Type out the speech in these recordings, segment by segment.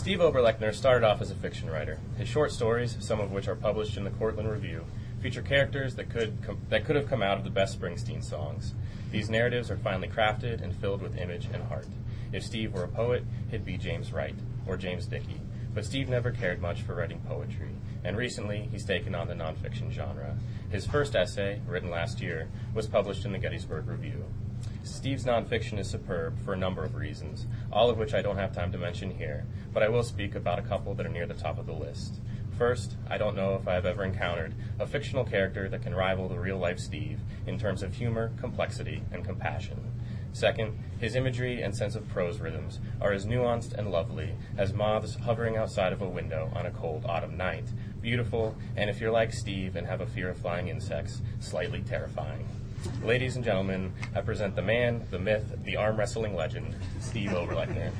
Steve Oberlechner started off as a fiction writer. His short stories, some of which are published in the Cortland Review, feature characters that could have come out of the best Springsteen songs. These narratives are finely crafted and filled with image and heart. If Steve were a poet, he'd be James Wright or James Dickey. But Steve never cared much for writing poetry, and recently he's taken on the nonfiction genre. His first essay, written last year, was published in the Gettysburg Review. Steve's nonfiction is superb for a number of reasons, all of which I don't have time to mention here, but I will speak about a couple that are near the top of the list. First, I don't know if I have ever encountered a fictional character that can rival the real-life Steve in terms of humor, complexity, and compassion. Second, his imagery and sense of prose rhythms are as nuanced and lovely as moths hovering outside of a window on a cold autumn night, beautiful, and if you're like Steve and have a fear of flying insects, slightly terrifying. Ladies and gentlemen, I present the man, the myth, the arm wrestling legend, Steve Oberlechner.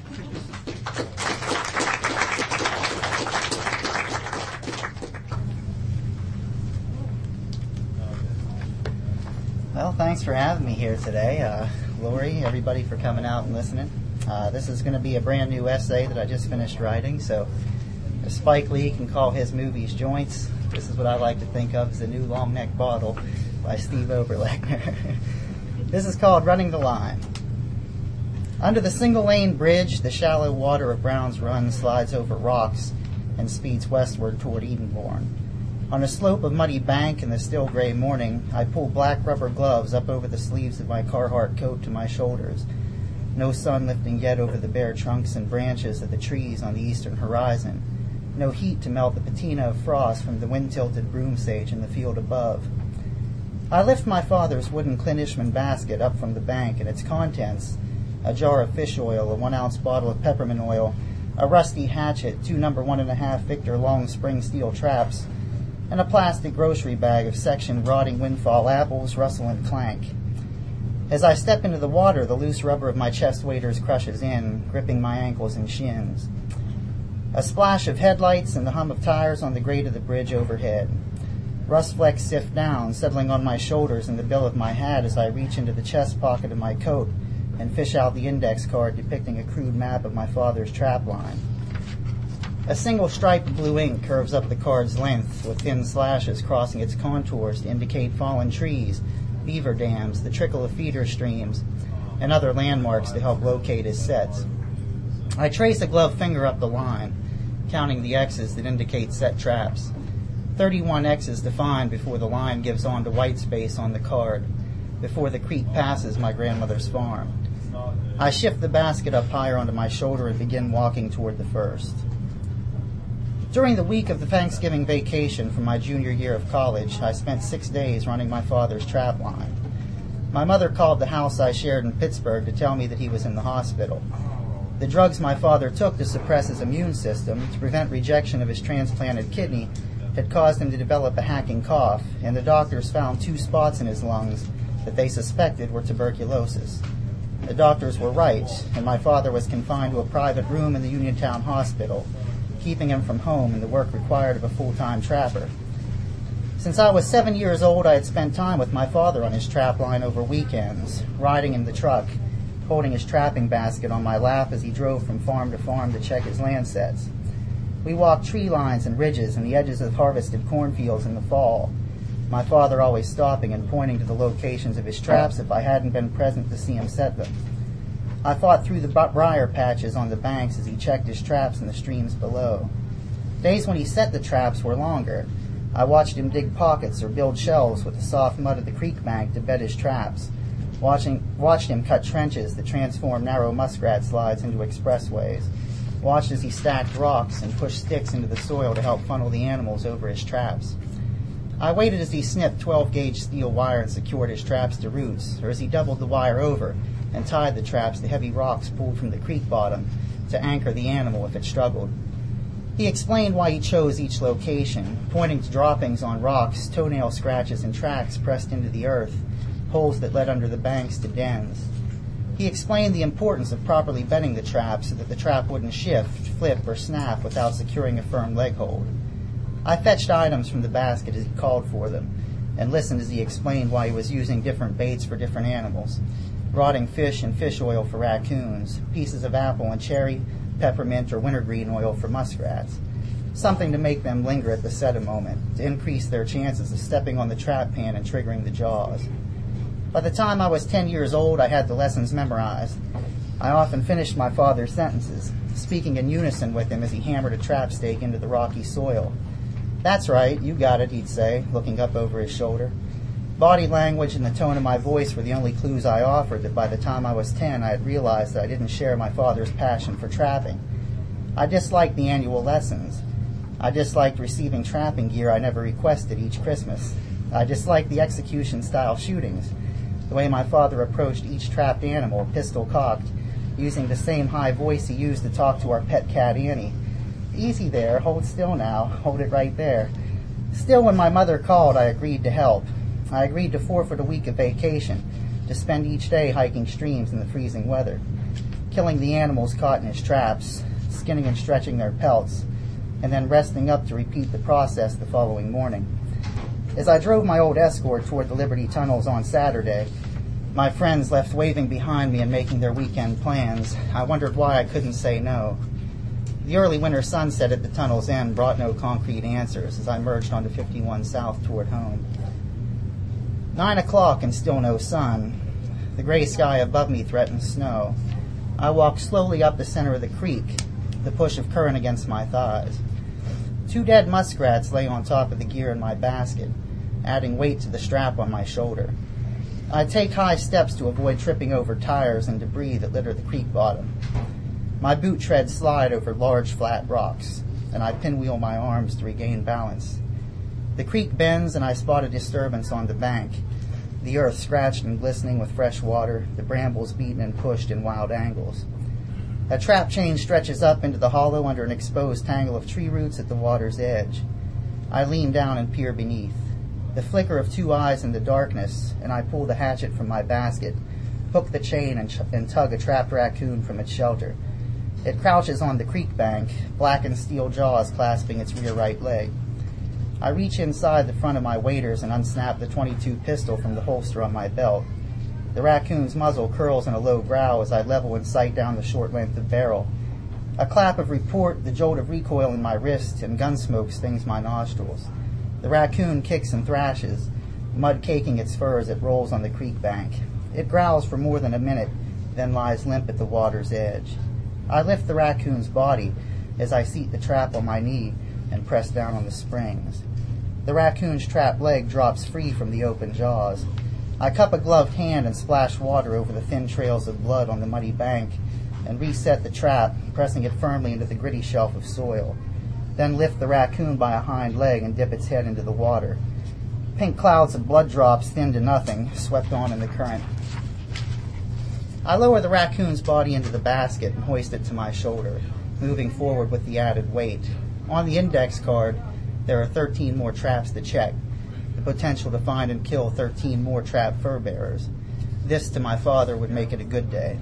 Well, thanks for having me here today. Lori, everybody for coming out and listening. This is going to be a brand new essay that I just finished writing, so if Spike Lee can call his movies joints, this is what I like to think of as a new long neck bottle by Steve Oberlechner. This is called Running the Line. Under the single-lane bridge, the shallow water of Brown's Run slides over rocks and speeds westward toward Edenbourne. On a slope of muddy bank in the still gray morning, I pull black rubber gloves up over the sleeves of my Carhartt coat to my shoulders. No sun lifting yet over the bare trunks and branches of the trees on the eastern horizon. No heat to melt the patina of frost from the wind-tilted broom sage in the field above. I lift my father's wooden Clint Ishman basket up from the bank, and its contents, a jar of fish oil, a 1-ounce bottle of peppermint oil, a rusty hatchet, 2 No. 1.5 Victor long spring steel traps, and a plastic grocery bag of section rotting windfall apples rustle and clank. As I step into the water, the loose rubber of my chest waders crushes in, gripping my ankles and shins. A splash of headlights and the hum of tires on the grate of the bridge overhead. Rust flecks sift down, settling on my shoulders and the bill of my hat as I reach into the chest pocket of my coat and fish out the index card depicting a crude map of my father's trap line. A single stripe of blue ink curves up the card's length, with thin slashes crossing its contours to indicate fallen trees, beaver dams, the trickle of feeder streams, and other landmarks to help locate his sets. I trace a gloved finger up the line, counting the X's that indicate set traps. 31 X's defined before the line gives on to white space on the card, before the creek passes my grandmother's farm. I shift the basket up higher onto my shoulder and begin walking toward the first. During the week of the Thanksgiving vacation from my junior year of college, I spent 6 days running my father's trap line. My mother called the house I shared in Pittsburgh to tell me that he was in the hospital. The drugs my father took to suppress his immune system, to prevent rejection of his transplanted kidney, had caused him to develop a hacking cough, and the doctors found 2 spots in his lungs that they suspected were tuberculosis. The doctors were right, and my father was confined to a private room in the Uniontown Hospital, keeping him from home and the work required of a full-time trapper. Since I was 7 years old, I had spent time with my father on his trap line over weekends, riding in the truck, holding his trapping basket on my lap as he drove from farm to farm to check his land sets. We walked tree lines and ridges and the edges of harvested cornfields in the fall, my father always stopping and pointing to the locations of his traps if I hadn't been present to see him set them. I fought through the briar patches on the banks as he checked his traps in the streams below. Days when he set the traps were longer. I watched him dig pockets or build shelves with the soft mud of the creek bank to bed his traps, watched him cut trenches that transformed narrow muskrat slides into expressways, watched as he stacked rocks and pushed sticks into the soil to help funnel the animals over his traps. I waited as he snipped 12-gauge steel wire and secured his traps to roots, or as he doubled the wire over and tied the traps to heavy rocks pulled from the creek bottom to anchor the animal if it struggled. He explained why he chose each location, pointing to droppings on rocks, toenail scratches and tracks pressed into the earth, holes that led under the banks to dens. He explained the importance of properly bedding the trap so that the trap wouldn't shift, flip, or snap without securing a firm leg hold. I fetched items from the basket as he called for them, and listened as he explained why he was using different baits for different animals. Rotting fish and fish oil for raccoons, pieces of apple and cherry, peppermint, or wintergreen oil for muskrats, something to make them linger at the set a moment, to increase their chances of stepping on the trap pan and triggering the jaws. By the time I was 10 years old, I had the lessons memorized. I often finished my father's sentences, speaking in unison with him as he hammered a trap stake into the rocky soil. "That's right, you got it," he'd say, looking up over his shoulder. Body language and the tone of my voice were the only clues I offered that by the time I was 10, I had realized that I didn't share my father's passion for trapping. I disliked the annual lessons. I disliked receiving trapping gear I never requested each Christmas. I disliked the execution-style shootings, the way my father approached each trapped animal, pistol-cocked, using the same high voice he used to talk to our pet cat Annie. "Easy there, hold still now, hold it right there." Still, when my mother called, I agreed to help. I agreed to forfeit a week of vacation, to spend each day hiking streams in the freezing weather, killing the animals caught in his traps, skinning and stretching their pelts, and then resting up to repeat the process the following morning. As I drove my old Escort toward the Liberty Tunnels on Saturday, my friends left waving behind me and making their weekend plans. I wondered why I couldn't say no. The early winter sunset at the tunnel's end brought no concrete answers as I merged onto 51 South toward home. 9 o'clock and still no sun. The gray sky above me threatened snow. I walked slowly up the center of the creek, the push of current against my thighs. 2 dead muskrats lay on top of the gear in my basket, adding weight to the strap on my shoulder. I take high steps to avoid tripping over tires and debris that litter the creek bottom. My boot treads slide over large flat rocks, and I pinwheel my arms to regain balance. The creek bends, and I spot a disturbance on the bank. The earth scratched and glistening with fresh water, the brambles beaten and pushed in wild angles. A trap chain stretches up into the hollow under an exposed tangle of tree roots at the water's edge. I lean down and peer beneath. The flicker of 2 eyes in the darkness, and I pull the hatchet from my basket, hook the chain, and tug a trapped raccoon from its shelter. It crouches on the creek bank, blackened steel jaws clasping its rear right leg. I reach inside the front of my waders and unsnap the .22 pistol from the holster on my belt. The raccoon's muzzle curls in a low growl as I level and sight down the short length of barrel. A clap of report, the jolt of recoil in my wrist, and gun smoke stings my nostrils. The raccoon kicks and thrashes, mud caking its fur as it rolls on the creek bank. It growls for more than a minute, then lies limp at the water's edge. I lift the raccoon's body as I seat the trap on my knee and press down on the springs. The raccoon's trapped leg drops free from the open jaws. I cup a gloved hand and splash water over the thin trails of blood on the muddy bank and reset the trap, pressing it firmly into the gritty shelf of soil. Then lift the raccoon by a hind leg and dip its head into the water. Pink clouds of blood drops, thin to nothing, swept on in the current. I lower the raccoon's body into the basket and hoist it to my shoulder, moving forward with the added weight. On the index card, there are 13 more traps to check, the potential to find and kill 13 more trapped fur bearers. This, to my father, would make it a good day.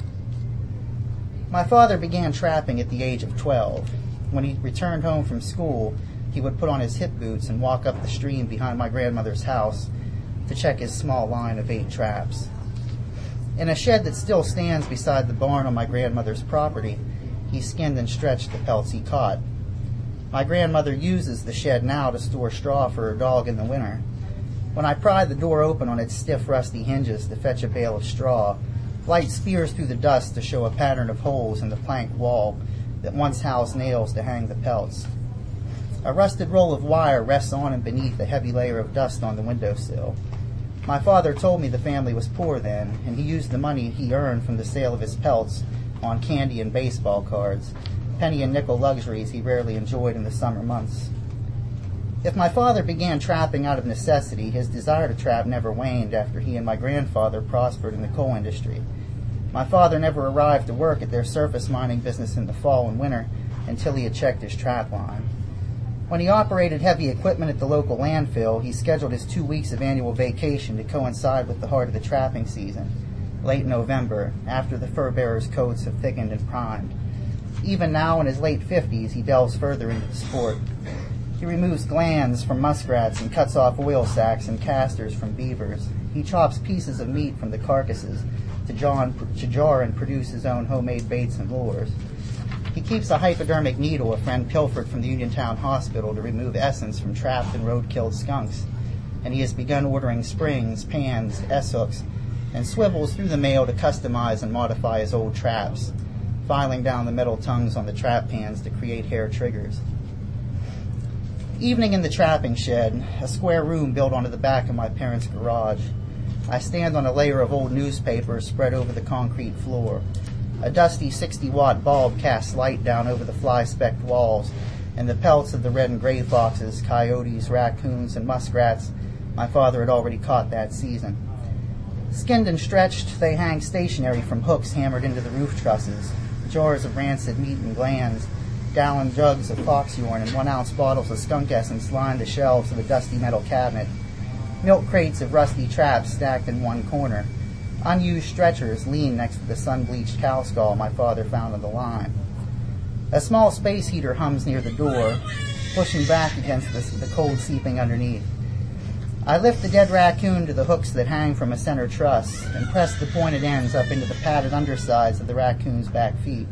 My father began trapping at the age of 12. When he returned home from school, he would put on his hip boots and walk up the stream behind my grandmother's house to check his small line of 8 traps. In a shed that still stands beside the barn on my grandmother's property, he skinned and stretched the pelts he caught. My grandmother uses the shed now to store straw for her dog in the winter. When I pry the door open on its stiff, rusty hinges to fetch a bale of straw, light spears through the dust to show a pattern of holes in the plank wall that once housed nails to hang the pelts. A rusted roll of wire rests on and beneath a heavy layer of dust on the windowsill. My father told me the family was poor then, and he used the money he earned from the sale of his pelts on candy and baseball cards, penny and nickel luxuries he rarely enjoyed in the summer months. If my father began trapping out of necessity, his desire to trap never waned after he and my grandfather prospered in the coal industry. My father never arrived to work at their surface mining business in the fall and winter until he had checked his trap line. When he operated heavy equipment at the local landfill, he scheduled his 2 weeks of annual vacation to coincide with the heart of the trapping season, late November, after the fur bearers' coats have thickened and primed. Even now, in his late 50s, he delves further into the sport. He removes glands from muskrats and cuts off oil sacs and casters from beavers. He chops pieces of meat from the carcasses to jar and produce his own homemade baits and lures. He keeps a hypodermic needle a friend pilfered from the Uniontown Hospital to remove essence from trapped and road-killed skunks, and he has begun ordering springs, pans, S-hooks, and swivels through the mail to customize and modify his old traps, filing down the metal tongues on the trap pans to create hair triggers. Evening in the trapping shed, a square room built onto the back of my parents' garage. I stand on a layer of old newspapers spread over the concrete floor. A dusty 60-watt bulb casts light down over the fly-specked walls, and the pelts of the red and gray foxes, coyotes, raccoons, and muskrats my father had already caught that season. Skinned and stretched, they hang stationary from hooks hammered into the roof trusses. Jars of rancid meat and glands, gallon jugs of fox urine, and 1-ounce bottles of skunk essence line the shelves of a dusty metal cabinet. Milk crates of rusty traps stacked in one corner. Unused stretchers lean next to the sun-bleached cow skull my father found on the line. A small space heater hums near the door, pushing back against the cold seeping underneath. I lift the dead raccoon to the hooks that hang from a center truss and press the pointed ends up into the padded undersides of the raccoon's back feet.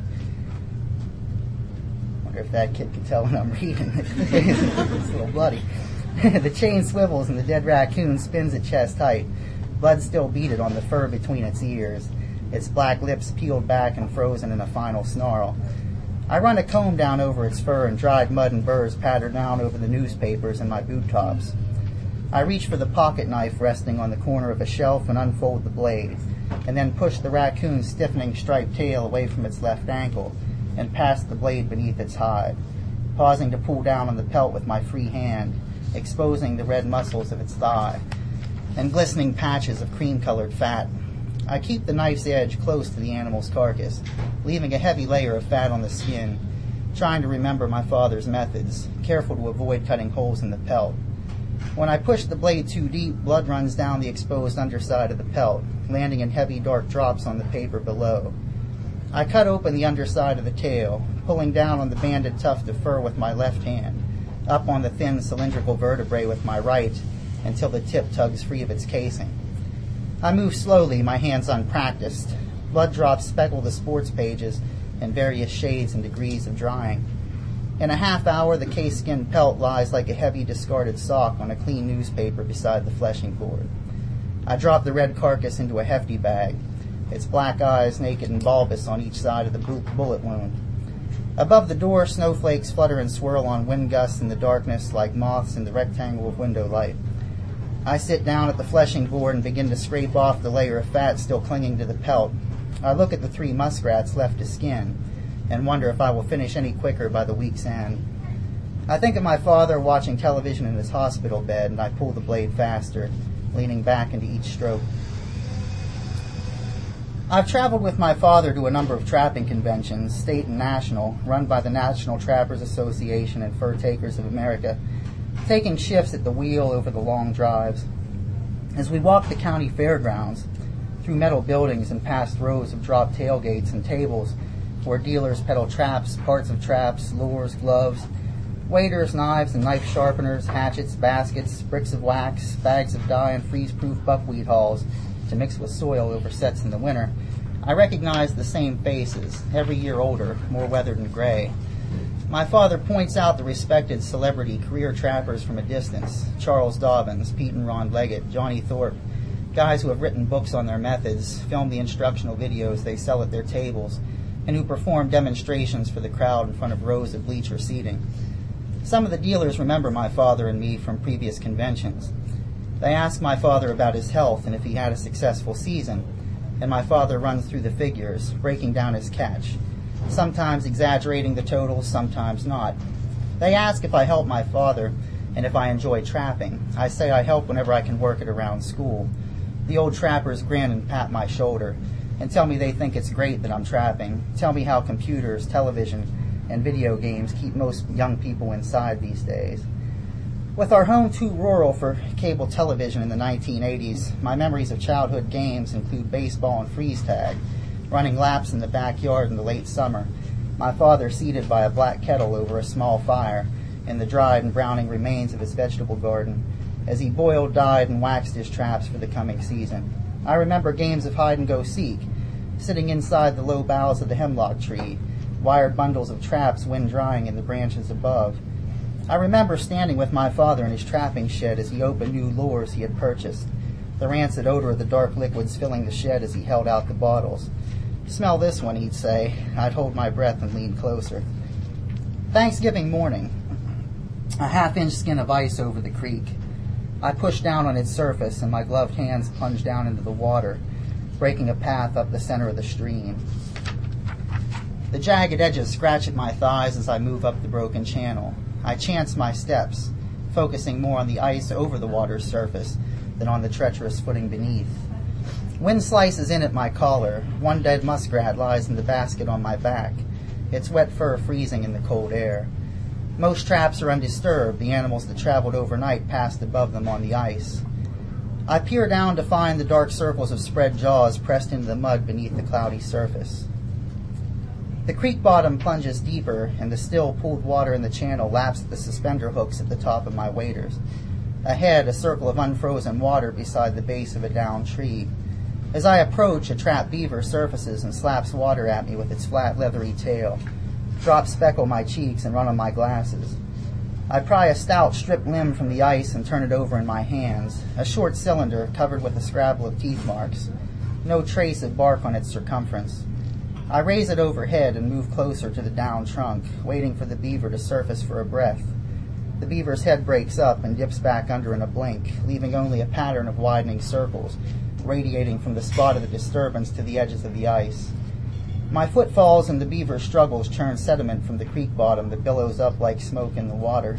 Wonder if that kid can tell when I'm reading. It's a little bloody. The chain swivels and the dead raccoon spins at chest height, blood still beaded on the fur between its ears, its black lips peeled back and frozen in a final snarl. I run a comb down over its fur, and dried mud and burrs patter down over the newspapers and my boot tops. I reach for the pocket knife resting on the corner of a shelf and unfold the blade, and then push the raccoon's stiffening striped tail away from its left ankle and pass the blade beneath its hide, pausing to pull down on the pelt with my free hand, exposing the red muscles of its thigh and glistening patches of cream-colored fat. I keep the knife's edge close to the animal's carcass, leaving a heavy layer of fat on the skin, trying to remember my father's methods, careful to avoid cutting holes in the pelt. When I push the blade too deep, blood runs down the exposed underside of the pelt, landing in heavy dark drops on the paper below. I cut open the underside of the tail, pulling down on the banded tuft of fur with my left hand, up on the thin cylindrical vertebrae with my right, until the tip tugs free of its casing. I move slowly, my hands unpracticed. Blood drops speckle the sports pages in various shades and degrees of drying. In a half hour, the case-skin pelt lies like a heavy discarded sock on a clean newspaper beside the fleshing board. I drop the red carcass into a hefty bag, its black eyes naked and bulbous on each side of the bullet wound. Above the door, snowflakes flutter and swirl on wind gusts in the darkness like moths in the rectangle of window light. I sit down at the fleshing board and begin to scrape off the layer of fat still clinging to the pelt. I look at the 3 muskrats left to skin and wonder if I will finish any quicker by the week's end. I think of my father watching television in his hospital bed, and I pull the blade faster, leaning back into each stroke. I've traveled with my father to a number of trapping conventions, state and national, run by the National Trappers Association and Fur Takers of America, taking shifts at the wheel over the long drives. As we walk the county fairgrounds, through metal buildings and past rows of dropped tailgates and tables where dealers peddle traps, parts of traps, lures, gloves, waders, knives and knife sharpeners, hatchets, baskets, bricks of wax, bags of dye, and freeze-proof buckwheat hulls to mix with soil over sets in the winter, I recognize the same faces, every year older, more weathered and gray. My father points out the respected celebrity career trappers from a distance: Charles Dobbins, Pete and Ron Leggett, Johnny Thorpe, guys who have written books on their methods, filmed the instructional videos they sell at their tables, and who perform demonstrations for the crowd in front of rows of bleacher seating. Some of the dealers remember my father and me from previous conventions. They ask my father about his health and if he had a successful season, and my father runs through the figures, breaking down his catch, sometimes exaggerating the totals, sometimes not. They ask if I help my father and if I enjoy trapping. I say I help whenever I can work it around school. The old trappers grin and pat my shoulder and tell me they think it's great that I'm trapping, tell me how computers, television, and video games keep most young people inside these days. With our home too rural for cable television in the 1980s, my memories of childhood games include baseball and freeze tag, running laps in the backyard in the late summer, my father seated by a black kettle over a small fire in the dried and browning remains of his vegetable garden as he boiled, dyed, and waxed his traps for the coming season. I remember games of hide-and-go-seek, sitting inside the low boughs of the hemlock tree, wired bundles of traps wind drying in the branches above. I remember standing with my father in his trapping shed as he opened new lures he had purchased, the rancid odor of the dark liquids filling the shed as he held out the bottles. "Smell this one," he'd say. I'd hold my breath and lean closer. Thanksgiving morning. A half-inch skin of ice over the creek. I pushed down on its surface and my gloved hands plunged down into the water, breaking a path up the center of the stream. The jagged edges scratch at my thighs as I move up the broken channel. I chance my steps, focusing more on the ice over the water's surface than on the treacherous footing beneath. Wind slices in at my collar. One dead muskrat lies in the basket on my back, its wet fur freezing in the cold air. Most traps are undisturbed. The animals that traveled overnight passed above them on the ice. I peer down to find the dark circles of spread jaws pressed into the mud beneath the cloudy surface. The creek bottom plunges deeper, and the still pooled water in the channel laps at the suspender hooks at the top of my waders. Ahead, a circle of unfrozen water beside the base of a downed tree. As I approach, a trapped beaver surfaces and slaps water at me with its flat, leathery tail. Drops speckle my cheeks and run on my glasses. I pry a stout, stripped limb from the ice and turn it over in my hands, a short cylinder covered with a scrabble of teeth marks. No trace of bark on its circumference. I raise it overhead and move closer to the downed trunk, waiting for the beaver to surface for a breath. The beaver's head breaks up and dips back under in a blink, leaving only a pattern of widening circles, radiating from the spot of the disturbance to the edges of the ice. My footfalls and the beaver's struggles churn sediment from the creek bottom that billows up like smoke in the water.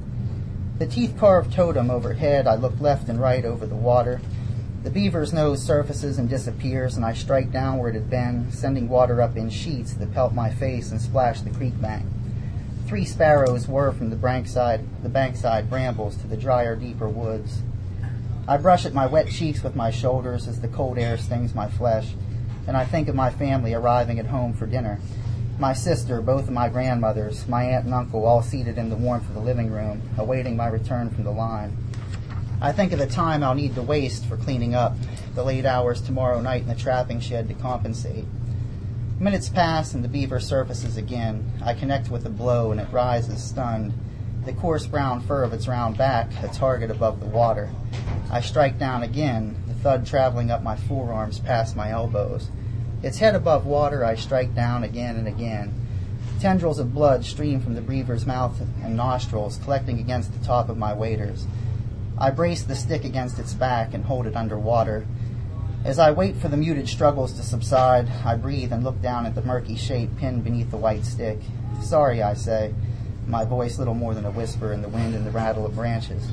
The teeth-carved totem overhead, I look left and right over the water. The beaver's nose surfaces and disappears, and I strike down where it had been, sending water up in sheets that pelt my face and splash the creek bank. 3 sparrows whir from the bankside brambles to the drier, deeper woods. I brush at my wet cheeks with my shoulders as the cold air stings my flesh, and I think of my family arriving at home for dinner. My sister, both of my grandmothers, my aunt and uncle, all seated in the warmth of the living room, awaiting my return from the line. I think of the time I'll need to waste for cleaning up, the late hours tomorrow night in the trapping shed to compensate. Minutes pass and the beaver surfaces again. I connect with the blow and it rises, stunned. The coarse brown fur of its round back, a target above the water. I strike down again, the thud traveling up my forearms past my elbows. Its head above water, I strike down again and again. Tendrils of blood stream from the beaver's mouth and nostrils, collecting against the top of my waders. I brace the stick against its back and hold it under water. As I wait for the muted struggles to subside, I breathe and look down at the murky shape pinned beneath the white stick. "Sorry," I say, my voice little more than a whisper in the wind and the rattle of branches.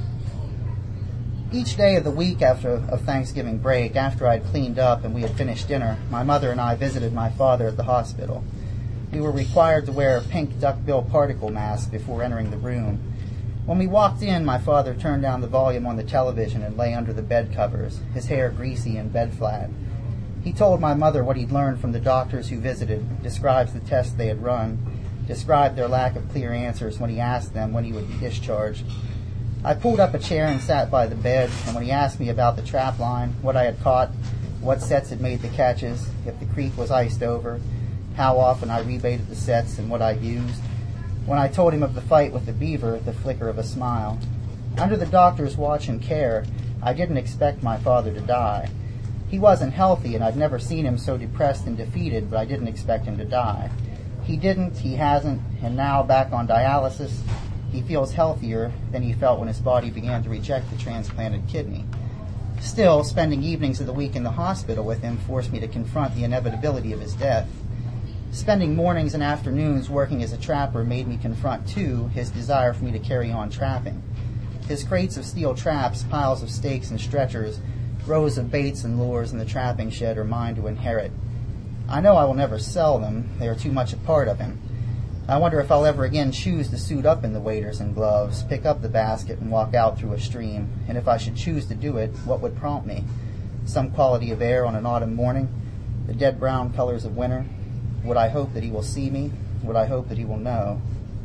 Each day of the week of Thanksgiving break, after I'd cleaned up and we had finished dinner, my mother and I visited my father at the hospital. We were required to wear a pink duckbill particle mask before entering the room. When we walked in, my father turned down the volume on the television and lay under the bed covers, his hair greasy and bed flat. He told my mother what he'd learned from the doctors who visited, describes the tests they had run, described their lack of clear answers when he asked them when he would be discharged. I pulled up a chair and sat by the bed, and when he asked me about the trap line, what I had caught, what sets had made the catches, if the creek was iced over, how often I rebaited the sets, and what I used, when I told him of the fight with the beaver, the flicker of a smile. Under the doctor's watch and care, I didn't expect my father to die. He wasn't healthy, and I'd never seen him so depressed and defeated, but I didn't expect him to die. He didn't, he hasn't, and now, back on dialysis, he feels healthier than he felt when his body began to reject the transplanted kidney. Still, spending evenings of the week in the hospital with him forced me to confront the inevitability of his death. Spending mornings and afternoons working as a trapper made me confront, too, his desire for me to carry on trapping. His crates of steel traps, piles of stakes and stretchers, rows of baits and lures in the trapping shed are mine to inherit. I know I will never sell them. They are too much a part of him. I wonder if I'll ever again choose to suit up in the waders and gloves, pick up the basket and walk out through a stream, and if I should choose to do it, what would prompt me? Some quality of air on an autumn morning, the dead brown colors of winter. Would I hope that he will see me? Would I hope that he will know?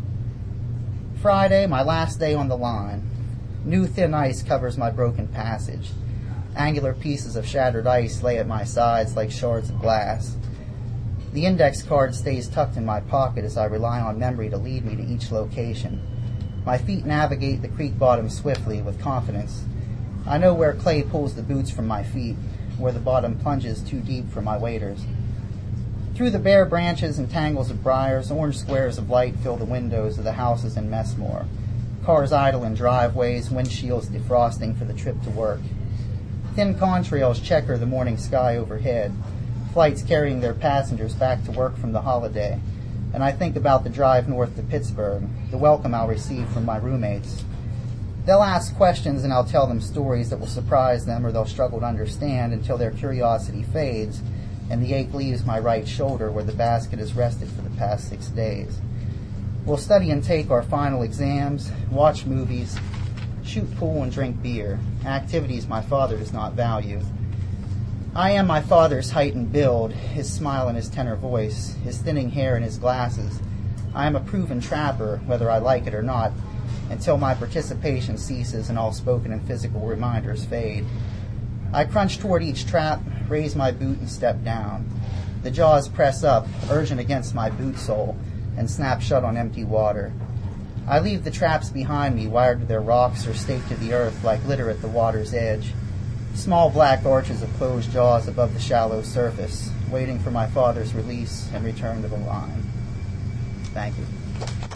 Friday, my last day on the line. New thin ice covers my broken passage. Angular pieces of shattered ice lay at my sides like shards of glass. The index card stays tucked in my pocket as I rely on memory to lead me to each location. My feet navigate the creek bottom swiftly with confidence. I know where clay pulls the boots from my feet, where the bottom plunges too deep for my waders. Through the bare branches and tangles of briars, orange squares of light fill the windows of the houses in Messmore. Cars idle in driveways, windshields defrosting for the trip to work. Thin contrails checker the morning sky overhead, flights carrying their passengers back to work from the holiday. And I think about the drive north to Pittsburgh, the welcome I'll receive from my roommates. They'll ask questions and I'll tell them stories that will surprise them or they'll struggle to understand until their curiosity fades and the ache leaves my right shoulder where the basket has rested for the past 6 days. We'll study and take our final exams, watch movies, shoot pool and drink beer, activities my father does not value. I am my father's height and build, his smile and his tenor voice, his thinning hair and his glasses. I am a proven trapper, whether I like it or not, until my participation ceases and all spoken and physical reminders fade. I crunch toward each trap, raise my boot and step down. The jaws press up, urgent against my boot sole, and snap shut on empty water. I leave the traps behind me, wired to their rocks or staked to the earth like litter at the water's edge. Small black arches of closed jaws above the shallow surface, waiting for my father's release and return to the line. Thank you.